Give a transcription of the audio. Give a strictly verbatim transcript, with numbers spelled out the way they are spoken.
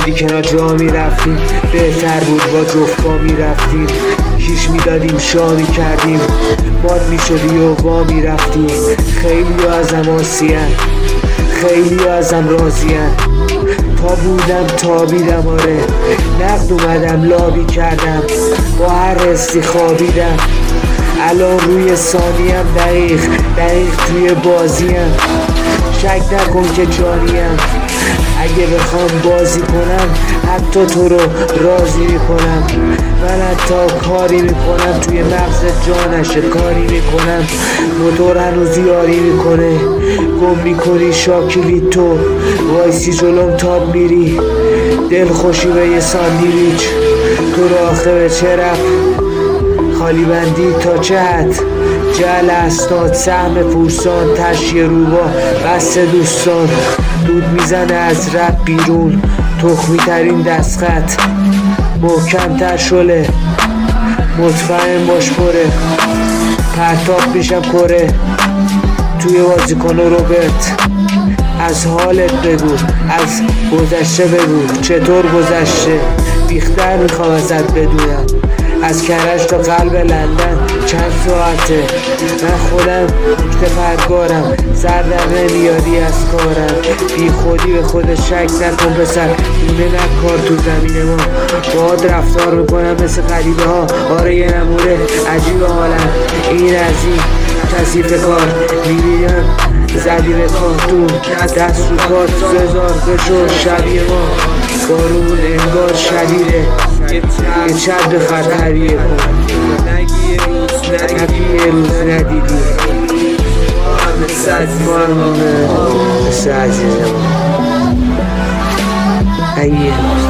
ولی کنار جا میرفتیم، بهتر بود با جفت پا میرفتیم. کیش میدادیم شا میکردیم، باد میشدی و وا میرفتیم. خیلی ازم آسیان، خیلی ازم راضیان. تا بودم تا بیدم، آره نقد اومدم لابی کردم، با هر حسی خوابیدم. الان روی ثانیم، دقیق دقیق توی بازیم. شک نکن که جانیم، اگه بخوام بازی کنم حتی تو رو راضی میکنم. من حتی کاری میکنم توی مغز جانشه، کاری میکنم موتور هنوز یاری میکنه. گم میکنی شاکیلی تو، وایسی جلوم تاب میری، دل خوشی به یه ساندیویچ. تو رو آخه به چه رفت؟ خالی بندی تا چه حد؟ جل اسناد سهم پورسان، تشیه روبا بس دوستان. دود میزنه از رب بیرون، تخمی ترین دستخط محکم تر شله. مطمئن باش پره، پرتاب میشم کره توی بازیکن روبرت. از حالت بگو، از گذشته بگو، چطور گذشته؟ بیشتر میخوام ازت بدونم، از کرج تا قلب لندن چند ساعته. من خودم پشت پرگارم، سر در نمیاری از کارم. بی خودی به خود شک نکن پسر، دونه نکار تو زمین ما. باهات رفتار میکنم مثل غریبه ها، آره یه نمونه عجیب حالم. این از این کثیف کار میبینم، زدی به کارتون دست رو کارت، سزار بشو شبیه ما. بارون انگار شدیده، یه چند به خطریه کن، نگی یه روز ندیدی مثل عزیزم. اگه